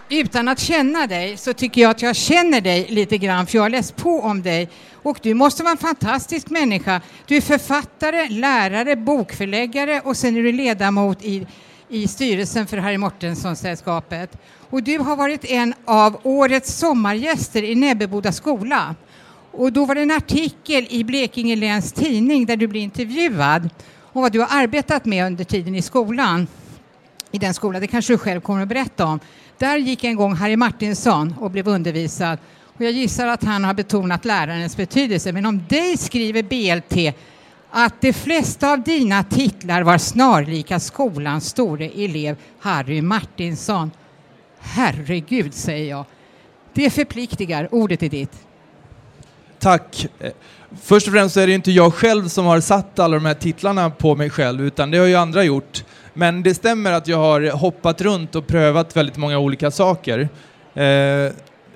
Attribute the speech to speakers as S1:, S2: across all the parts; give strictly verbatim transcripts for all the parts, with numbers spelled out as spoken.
S1: Utan att känna dig så tycker jag att jag känner dig lite grann, för jag har läst på om dig. Och du måste vara en fantastisk människa. Du är författare, lärare, bokförläggare och sen är du ledamot i, i styrelsen för Harry Martinson-sällskapet. Och du har varit en av årets sommargäster i Näbbeboda skola. Och då var det en artikel i Blekinge läns tidning där du blev intervjuad om vad du har arbetat med under tiden i skolan. I den skolan, det kanske du själv kommer att berätta om. Där gick en gång Harry Martinson och blev undervisad. Och jag gissar att han har betonat lärarens betydelse. Men om dig skriver B L T att de flesta av dina titlar var snarlika skolans store elev Harry Martinson. Herregud, säger jag. Det förpliktigar. Ordet är ditt.
S2: Tack. Först och främst så är det inte jag själv som har satt alla de här titlarna på mig själv, utan det har ju andra gjort. Men det stämmer att jag har hoppat runt och prövat väldigt många olika saker. Eh,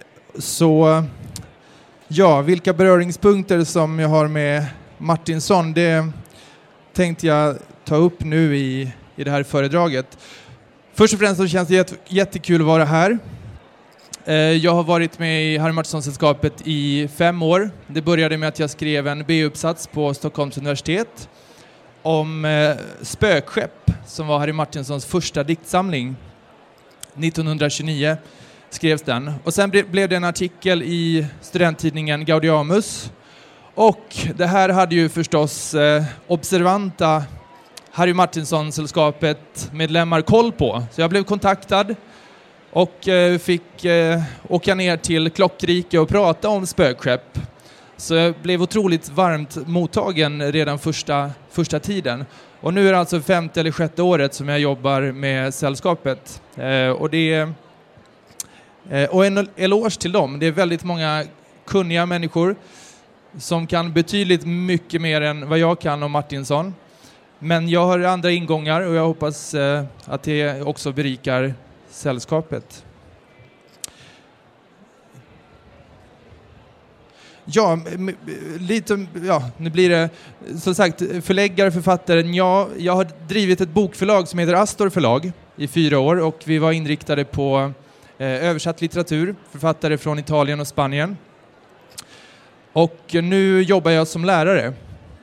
S2: så ja, vilka beröringspunkter som jag har med Martinson, det tänkte jag ta upp nu i, i det här föredraget. Först och främst så känns det jätte, jättekul att vara här. Eh, jag har varit med i Harry Martinson-sällskapet i fem år. Det började med att jag skrev en B-uppsats på Stockholms universitet om eh, spökskepp, som var Harry Martinsons första diktsamling. nittonhundratjugonio skrevs den. Och sen ble, blev det en artikel i studenttidningen Gaudiamus. Och det här hade ju förstås eh, observanta Harry Martinson-sällskapet medlemmar koll på. Så jag blev kontaktad och eh, fick eh, åka ner till Klockrike och prata om spökskepp. Så jag blev otroligt varmt mottagen redan första, första tiden. Och nu är det alltså femte eller sjätte året som jag jobbar med sällskapet. Eh, och, det är, eh, och en eloge till dem. Det är väldigt många kunniga människor som kan betydligt mycket mer än vad jag kan om Martinson. Men jag har andra ingångar och jag hoppas eh, att det också berikar sällskapet. Ja, m- lite, ja, nu blir det som sagt förläggare, författaren. Ja, jag har drivit ett bokförlag som heter Astor förlag i fyra år och vi var inriktade på eh, översatt litteratur, författare från Italien och Spanien. Och nu jobbar jag som lärare.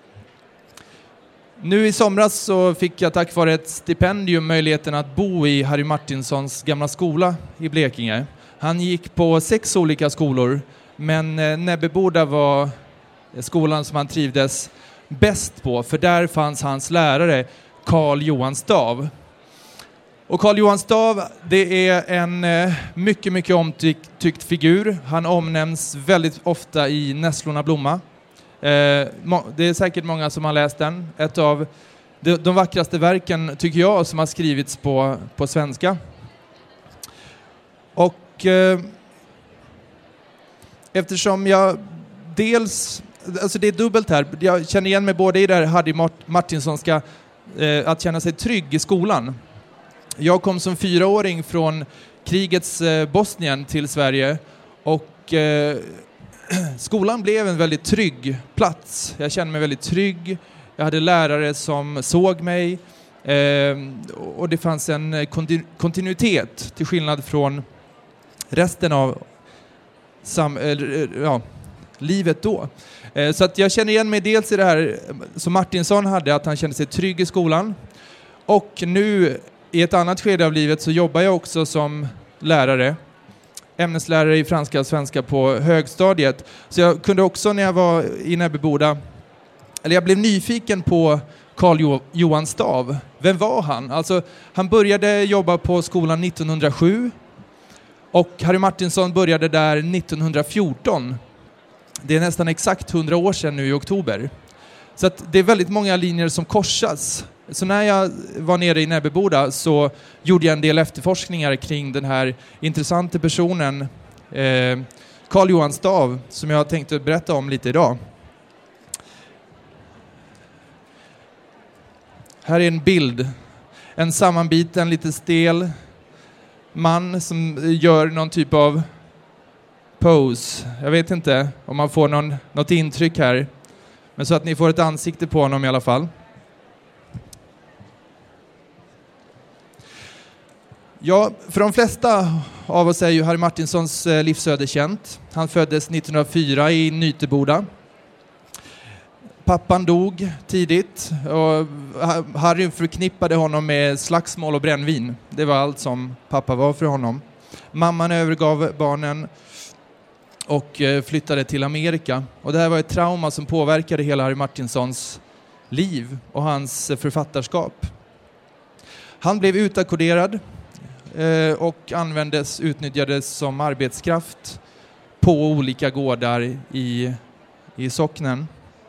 S2: Nu i somras så fick jag tack vare ett stipendium möjligheten att bo i Harry Martinsons gamla skola i Blekinge. Han gick på sex olika skolor, men Näbbeboda var skolan som han trivdes bäst på, för där fanns hans lärare Carl Johan Stav. Och Carl Johan Stav, det är en mycket, mycket omtyckt figur. Han omnämns väldigt ofta i Nässlorna blomma. Det är säkert många som har läst den. Ett av de, de vackraste verken, tycker jag, som har skrivits på, på svenska. Och eh, eftersom jag dels, alltså det är dubbelt här, jag känner igen mig både i det här Harry Martinsonska eh, att känna sig trygg i skolan. Jag kom som fyraåring från krigets eh, Bosnien till Sverige och eh, skolan blev en väldigt trygg plats. Jag kände mig väldigt trygg. Jag hade lärare som såg mig. Eh, och det fanns en kontinu- kontinuitet till skillnad från resten av sam- eller, ja, livet då. Eh, så att jag känner igen mig dels i det här som Martinson hade, att han kände sig trygg i skolan. Och nu i ett annat skede av livet så jobbar jag också som lärare. Ämneslärare i franska och svenska på högstadiet. Så jag kunde också när jag var i Näbbeboda, eller jag blev nyfiken på Carl jo- Johan Stav. Vem var han? Alltså, han började jobba på skolan nittonhundrasju och Harry Martinson började där nittonhundrafjorton. Det är nästan exakt hundra år sedan nu i oktober. Så att det är väldigt många linjer som korsas. Så när jag var nere i Näbbeboda så gjorde jag en del efterforskningar kring den här intressanta personen eh, Carl Johan Stav, som jag tänkte berätta om lite idag. Här är en bild. En sammanbiten, lite stel man som gör någon typ av pose. Jag vet inte om man får någon, något intryck här. Men så att ni får ett ansikte på honom i alla fall. Ja, för de flesta av oss är ju Harry Martinsons livsöde känt. Han föddes nittonhundrafyra i Nyteboda. Pappan dog tidigt och Harry förknippade honom med slagsmål och brännvin. Det var allt som pappa var för honom. Mamman övergav barnen och flyttade till Amerika. Och det här var ett trauma som påverkade hela Harry Martinsons liv och hans författarskap. Han blev utackorderad och användes, utnyttjades som arbetskraft på olika gårdar i, i socknen.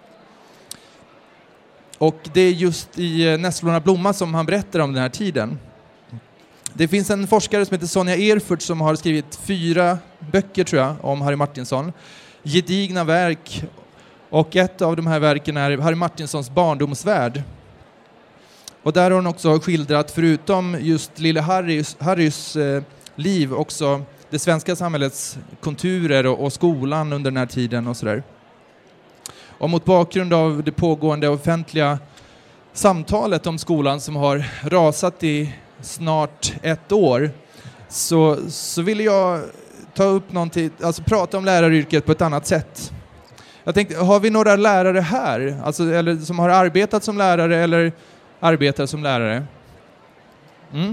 S2: Och det är just i Nässlorna blomma som han berättar om den här tiden. Det finns en forskare som heter Sonja Erfurt som har skrivit fyra böcker tror jag om Harry Martinson. Gedigna verk, och ett av de här verken är Harry Martinsons barndomsvärld. Och där har hon också skildrat, förutom just lille Harrys, Harrys eh, liv, också det svenska samhällets konturer och, och skolan under den här tiden och sådär. Och mot bakgrund av det pågående offentliga samtalet om skolan som har rasat i snart ett år, så, så vill jag ta upp någonting, alltså prata om läraryrket på ett annat sätt. Jag tänkte, har vi några lärare här? Alltså, eller som har arbetat som lärare eller arbetar som lärare? Mm.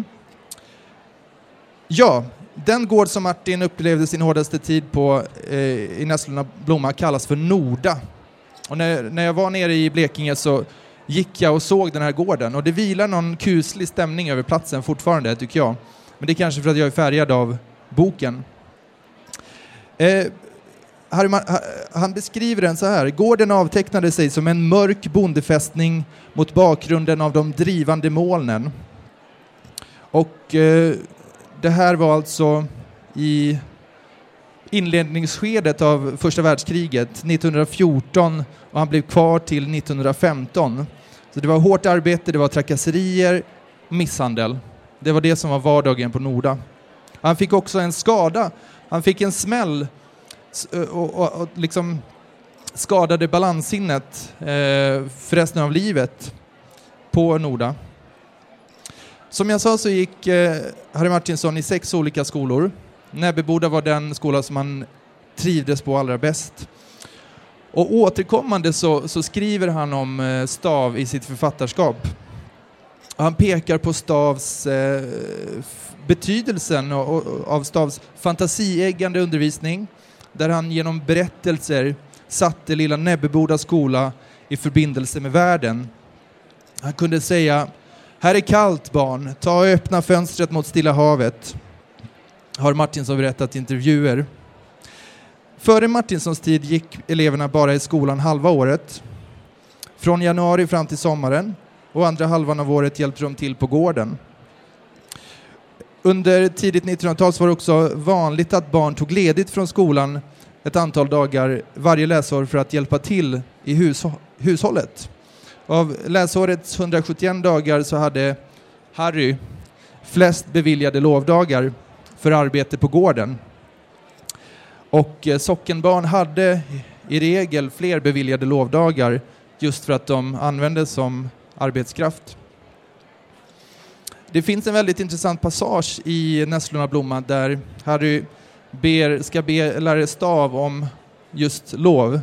S2: Ja, den gård som Martin upplevde sin hårdaste tid på eh, i Nässlorna blomma kallas för Norda. Och när, när jag var nere i Blekinge så gick jag och såg den här gården. Och det vilar någon kuslig stämning över platsen fortfarande, tycker jag. Men det är kanske för att jag är färgad av boken. Eh, han beskriver den så här. Gården avtecknade sig som en mörk bondefästning mot bakgrunden av de drivande molnen. Och eh, det här var alltså i inledningsskedet av första världskriget nittonhundrafjorton, och han blev kvar till nittonhundrafemton. Så det var hårt arbete, det var trakasserier och misshandel. Det var det som var vardagen på Norda. Han fick också en skada. Han fick en smäll och, och, och liksom skadade balanssinnet eh, för resten av livet på Norda. Som jag sa så gick eh, Harry Martinson i sex olika skolor. Näbbeboda var den skola som han trivdes på allra bäst. Och återkommande så, så skriver han om eh, Stav i sitt författarskap. Han pekar på Stavs eh, betydelsen och, och, av Stavs fantasieggande undervisning, där han genom berättelser satte lilla Näbbeboda skola i förbindelse med världen. Han kunde säga: här är kallt barn, ta och öppna fönstret mot Stilla havet. Har Martinson berättat i intervjuer. Före Martinsons tid gick eleverna bara i skolan halva året. Från januari fram till sommaren. Och andra halvan av året hjälpte de till på gården. Under tidigt nittonhundratal var det också vanligt att barn tog ledigt från skolan ett antal dagar varje läsår för att hjälpa till i hus- hushållet. Av läsårets hundrasjuttioen dagar så hade Harry flest beviljade lovdagar för arbete på gården. Och eh, sockenbarn hade i regel fler beviljade lovdagar just för att de användes som arbetskraft. Det finns en väldigt intressant passage i Nässlorna blomma där Harry ber, ska be lärare Stav om just lov.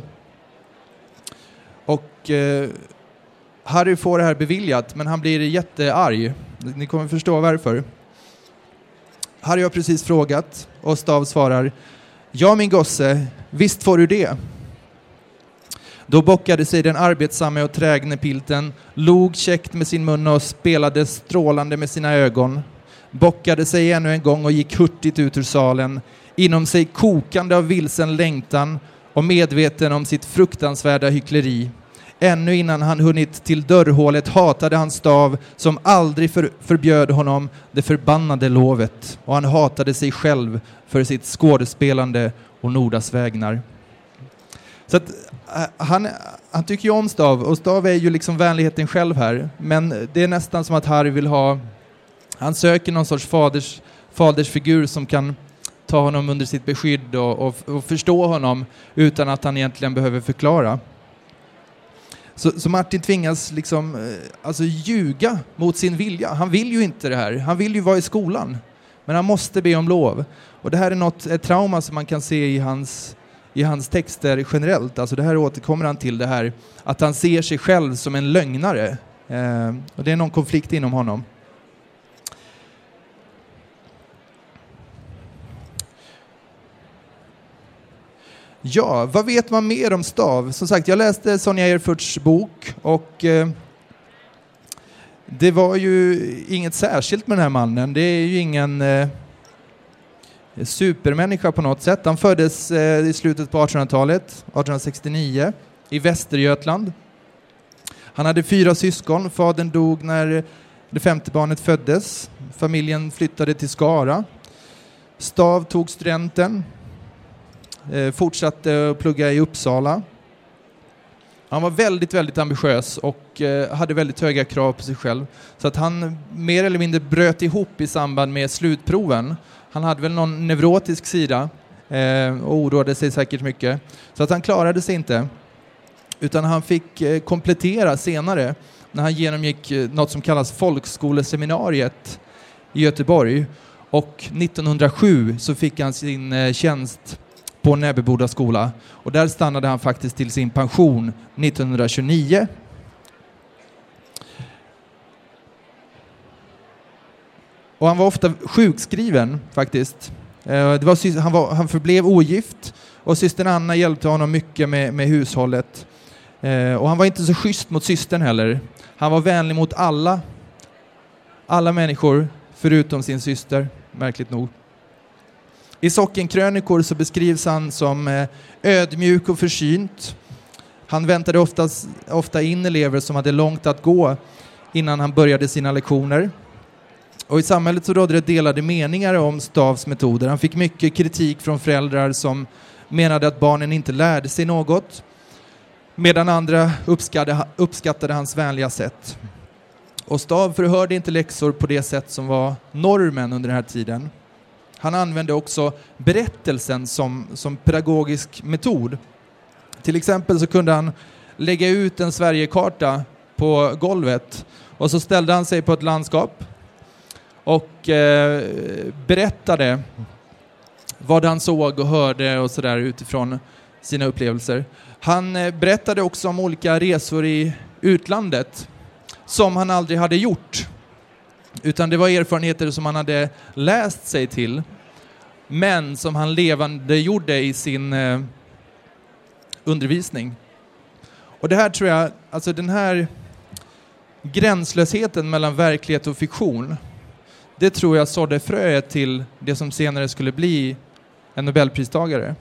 S2: Och eh, Harry får det här beviljat, men han blir jättearg. Ni kommer förstå varför. Harry har precis frågat och Stav svarar: ja min gosse, visst får du det. Då bockade sig den arbetsamme och trägne pilten, log käckt med sin mun och spelade strålande med sina ögon. Bockade sig ännu en gång och gick hurtigt ut ur salen, inom sig kokande av vilsen längtan och medveten om sitt fruktansvärda hyckleri. Ännu innan han hunnit till dörrhålet hatade han Stav som aldrig för, förbjöd honom det förbannade lovet, och han hatade sig själv för sitt skådespelande och Nordas vägnar. Så att, äh, han, han tycker ju om Stav, och Stav är ju liksom vänligheten själv här, men det är nästan som att Harry vill ha, han söker någon sorts faders, fadersfigur som kan ta honom under sitt beskydd och, och, och förstå honom utan att han egentligen behöver förklara. Så, så Martin tvingas liksom, alltså ljuga mot sin vilja. Han vill ju inte det här. Han vill ju vara i skolan. Men han måste be om lov. Och det här är något, ett trauma som man kan se i hans, i hans texter generellt. Alltså det här återkommer han till, det här att han ser sig själv som en lögnare. Eh, och det är någon konflikt inom honom. Ja, vad vet man mer om Stav? Som sagt, jag läste Sonja Erfurts bok och eh, det var ju inget särskilt med den här mannen. Det är ju ingen eh, supermänniska på något sätt. Han föddes eh, i slutet på artonhundratalet, arton sextionio, i Västergötland. Han hade fyra syskon. Fadern dog när det femte barnet föddes. Familjen flyttade till Skara. Stav tog studenten. Eh, fortsatte att plugga i Uppsala. Han var väldigt, väldigt ambitiös och eh, hade väldigt höga krav på sig själv. Så att han mer eller mindre bröt ihop i samband med slutproven. Han hade väl någon neurotisk sida eh, och oroade sig säkert mycket. Så att han klarade sig inte. Utan han fick eh, komplettera senare när han genomgick eh, något som kallas folkskoleseminariet i Göteborg. Och nittonhundrasju så fick han sin eh, tjänst på Näbbeboda skola. Och där stannade han faktiskt till sin pension nittonhundratjugonio. Och han var ofta sjukskriven faktiskt. Det var, han, var, han förblev ogift och systern Anna hjälpte honom mycket med, med hushållet. Och han var inte så schysst mot systern heller. Han var vänlig mot alla, alla människor förutom sin syster, märkligt nog. I Sockenkrönikor så beskrivs han som ödmjuk och försynt. Han väntade oftast, ofta in elever som hade långt att gå innan han började sina lektioner. Och i samhället så rådde det delade meningar om Stavs metoder. Han fick mycket kritik från föräldrar som menade att barnen inte lärde sig något, medan andra uppskattade, uppskattade hans vänliga sätt. Och Stav förhörde inte läxor på det sätt som var normen under den här tiden. Han använde också berättelsen som, som pedagogisk metod. Till exempel så kunde han lägga ut en Sverigekarta på golvet och så ställde han sig på ett landskap och eh, berättade vad han såg och hörde och sådär utifrån sina upplevelser. Han eh, berättade också om olika resor i utlandet som han aldrig hade gjort. Utan det var erfarenheter som han hade läst sig till, men som han levande gjorde i sin eh, undervisning. Och det här tror jag, alltså den här gränslösheten mellan verklighet och fiktion, det tror jag sådde fröet till det som senare skulle bli en Nobelpristagare.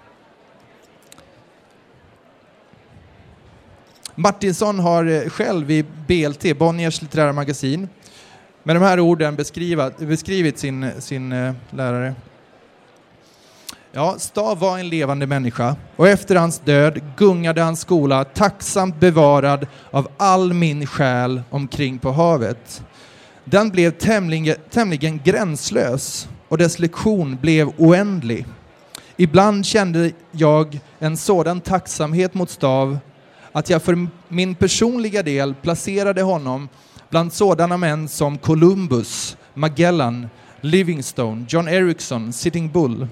S2: Martinsson har själv i B L T, Bonniers litterära magasin, med de här orden beskrivat, beskrivit sin, sin uh, lärare. Ja, Stav var en levande människa och efter hans död gungade hans skola tacksamt bevarad av all min själ omkring på havet. Den blev tämligen, tämligen gränslös och dess lektion blev oändlig. Ibland kände jag en sådan tacksamhet mot Stav att jag för min personliga del placerade honom bland sådana män som Columbus, Magellan, Livingstone, John Ericsson, Sitting Bull,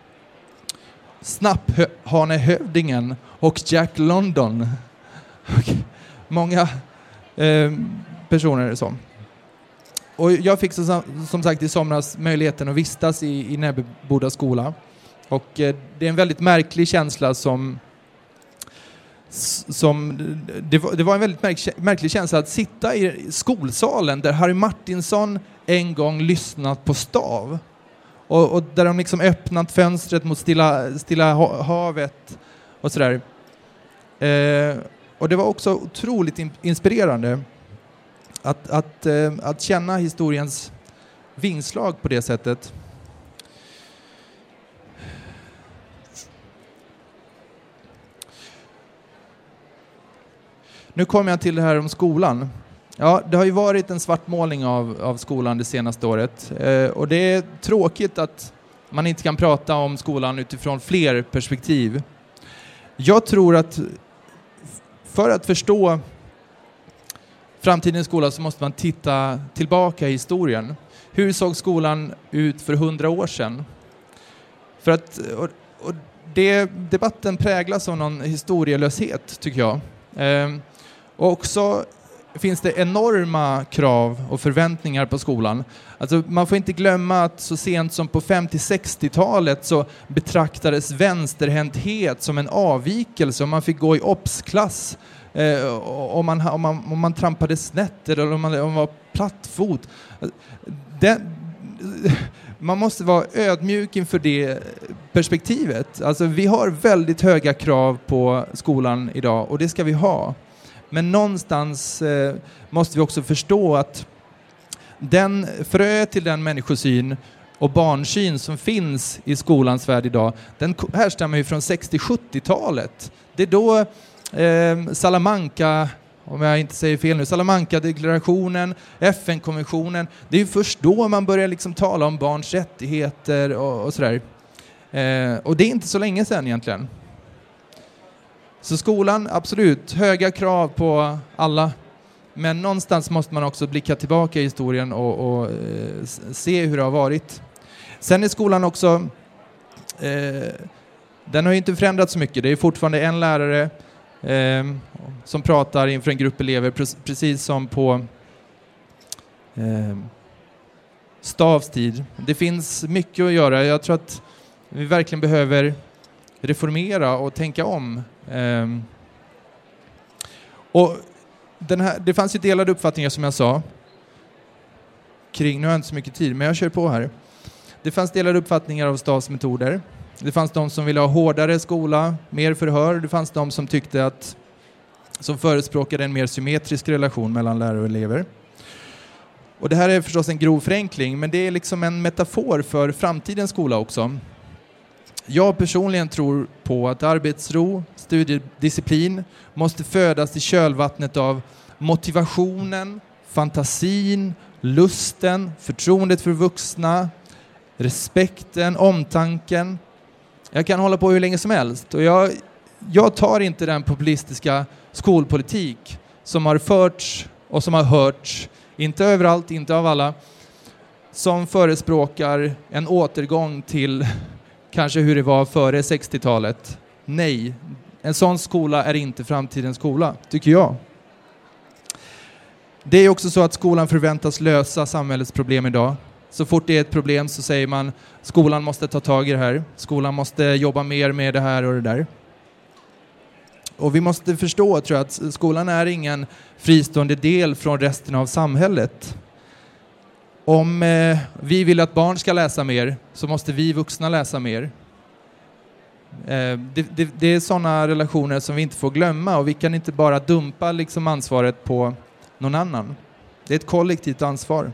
S2: Snapphanehövdingen och Jack London. Många eh, personer som. Och jag fick som, som sagt i somras möjligheten att vistas i, i Näbbeboda skola. Och eh, det är en väldigt märklig känsla som som det var, det var en väldigt märk, märklig känsla att sitta i skolsalen där Harry Martinson en gång lyssnat på Stav och, och där de liksom öppnat fönstret mot stilla, stilla havet och sådär. Eh, och det var också otroligt in, inspirerande att, att, eh, att känna historiens vingslag på det sättet. Nu kommer jag till det här om skolan. Ja, det har ju varit en svartmålning av, av skolan det senaste året. Eh, och det är tråkigt att man inte kan prata om skolan utifrån fler perspektiv. Jag tror att för att förstå framtidens skola så måste man titta tillbaka i historien. Hur såg skolan ut för hundra år sedan? För att, och, och det, debatten präglas av någon historielöshet, tycker jag. Eh, och också finns det enorma krav och förväntningar på skolan. Alltså, man får inte glömma att så sent som på femtio-sextiotalet så betraktades vänsterhänthet som en avvikelse. Man fick gå i obs-klass eh, om, man, om, man, om man trampade snett eller om man, om man var plattfot. Det, man måste vara ödmjuk inför det perspektivet. Alltså, vi har väldigt höga krav på skolan idag och det ska vi ha. Men någonstans eh, måste vi också förstå att den frö till den människosyn och barnsyn som finns i skolans värld idag, den härstammar ju från sextio-sjuttiotalet. Det är då eh, Salamanca, om jag inte säger fel nu, Salamanca-deklarationen, F N-konventionen, det är ju först då man börjar liksom tala om barns rättigheter och, och sådär. Eh, och det är inte så länge sedan egentligen. Så skolan, absolut, höga krav på alla. Men någonstans måste man också blicka tillbaka i historien och, och eh, se hur det har varit. Sen är skolan också, eh, den har ju inte förändrats så mycket. Det är fortfarande en lärare eh, som pratar inför en grupp elever, precis som på eh, Stavs tid. Det finns mycket att göra. Jag tror att vi verkligen behöver reformera och tänka om. Um, och den här, det fanns ju delade uppfattningar som jag sa kring, nu har jag inte så mycket tid men jag kör på här. Det fanns delade uppfattningar av Stavs metoder. Det fanns de som ville ha hårdare skola, mer förhör. Det fanns de som tyckte att, som förespråkade en mer symmetrisk relation mellan lärare och elever. Och det här är förstås en grov förenkling, men det är liksom en metafor för framtidens skola också. Jag personligen tror på att arbetsro, studiedisciplin måste födas i kölvattnet av motivationen, fantasin, lusten, förtroendet för vuxna, respekten, omtanken. Jag kan hålla på hur länge som helst. Och jag, jag tar inte den populistiska skolpolitik som har förts och som har hörts, inte överallt, inte av alla, som förespråkar en återgång till kanske hur det var före sextiotalet. Nej, en sån skola är inte framtidens skola, tycker jag. Det är också så att skolan förväntas lösa samhällets problem idag. Så fort det är ett problem så säger man skolan måste ta tag i det här. Skolan måste jobba mer med det här och det där. Och vi måste förstå, tror jag, att skolan är ingen fristående del från resten av samhället. Om eh, vi vill att barn ska läsa mer så måste vi vuxna läsa mer. Eh, det, det, det är sådana relationer som vi inte får glömma och vi kan inte bara dumpa liksom ansvaret på någon annan. Det är ett kollektivt ansvar.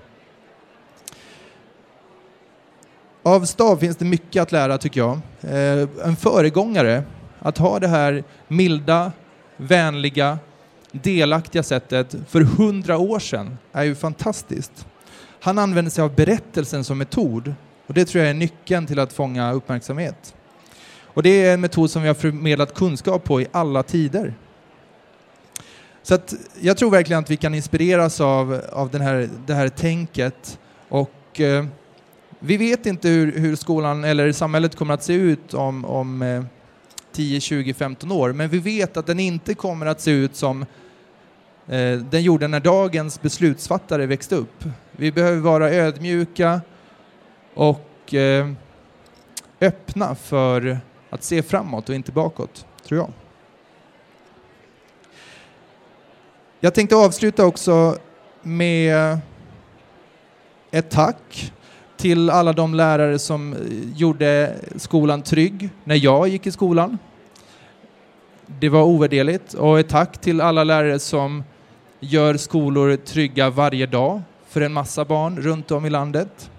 S2: Av Stav finns det mycket att lära, tycker jag. Eh, en föregångare, att ha det här milda, vänliga, delaktiga sättet för hundra år sedan är ju fantastiskt. Han använder sig av berättelsen som metod och det tror jag är nyckeln till att fånga uppmärksamhet. Och det är en metod som vi har förmedlat kunskap på i alla tider. Så att jag tror verkligen att vi kan inspireras av, av den här, det här tänket och eh, vi vet inte hur, hur skolan eller samhället kommer att se ut om, om eh, tio, tjugo, femton år, men vi vet att den inte kommer att se ut som eh, den gjorde när dagens beslutsfattare växte upp. Vi behöver vara ödmjuka och eh, öppna för att se framåt och inte bakåt, tror jag. Jag tänkte avsluta också med ett tack till alla de lärare som gjorde skolan trygg när jag gick i skolan. Det var ovärderligt. Och ett tack till alla lärare som gör skolor trygga varje dag för en massa barn runt om i landet.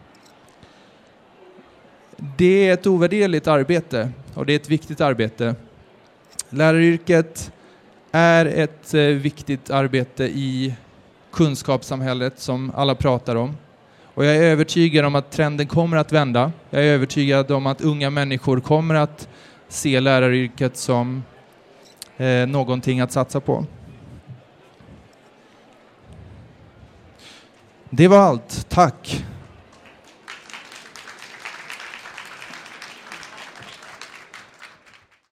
S2: Det är ett ovärderligt arbete och det är ett viktigt arbete. Läraryrket är ett eh, viktigt arbete i kunskapssamhället som alla pratar om. Och jag är övertygad om att trenden kommer att vända. Jag är övertygad om att unga människor kommer att se läraryrket som eh, någonting att satsa på. Det var allt. Tack.